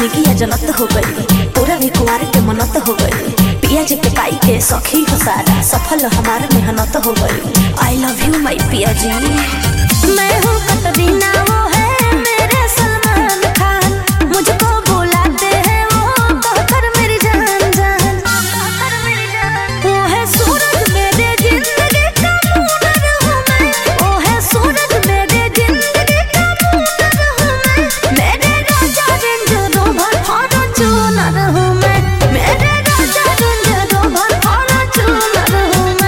जिंदगी जनत हो गई, पूरा भी कुआर के मनत हो गई। पिया जी के पाई के सखी हो सारा, सफल हमार मेहनत हो गई। आई लव यू माई पिया जी। मैं हूँ कतरीना, वो है मेरे सलमान खान, मुझको बुलाते हैं वो कहकर मेरी जान जान। वो है सूरज मेरे जिंदगी का मूनर हूँ मैं, वो है सूरज मेरे जिंदगी का मूनर हूँ मैं। मेरे राजा रेंज रोवर फॉर्च्यूनर हूँ मैं, मेरे राजा रेंज रोवर फॉर्च्यूनर हूँ मैं।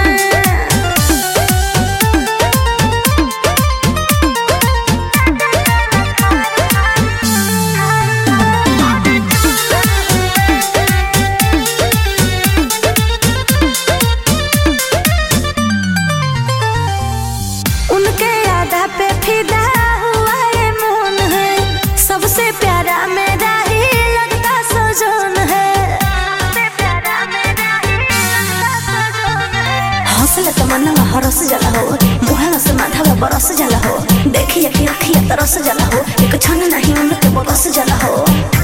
उनके यादा पे फिदा हुआ ये मोन है, सबसे प्यारा मेरा ही लगता सजन है। हौसला तमन्ना हरस जला हो, मुहावा से माधवा बरस जला हो, देखिए कि अखिया तरस जला हो, एक क्षण नहीं उनके बरस जला हो।